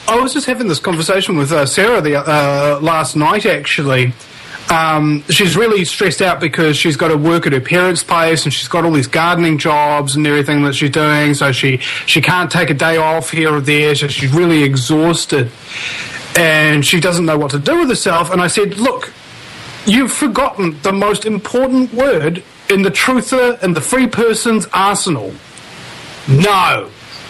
I was just having this conversation with Sarah last night, actually. She's really stressed out because she's got to work at her parents' place and she's got all these gardening jobs and everything that she's doing, so she can't take a day off here or there, so she's really exhausted. And she doesn't know what to do with herself. And I said, look, you've forgotten the most important word in the truther and the free person's arsenal. No.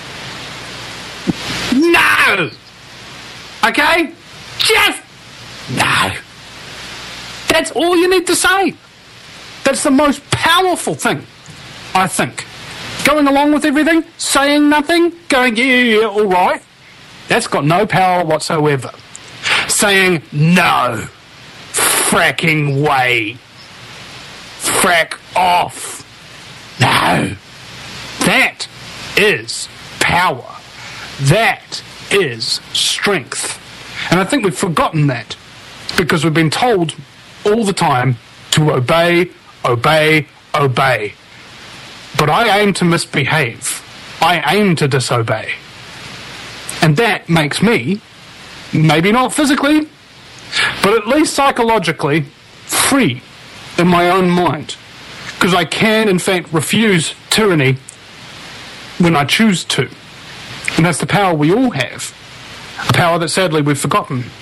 No! Okay? Just no. That's all you need to say. That's the most powerful thing, I think. Going along with everything, saying nothing, going, yeah, all right, that's got no power whatsoever. Saying no. Fracking way. Frack off. No. That is power. That is strength. And I think we've forgotten that because we've been told all the time to obey, obey, obey. But I aim to misbehave. I aim to disobey. And that makes me, maybe not physically, but at least psychologically, free in my own mind. Because I can, in fact, refuse tyranny when I choose to. And that's the power we all have. A power that sadly we've forgotten.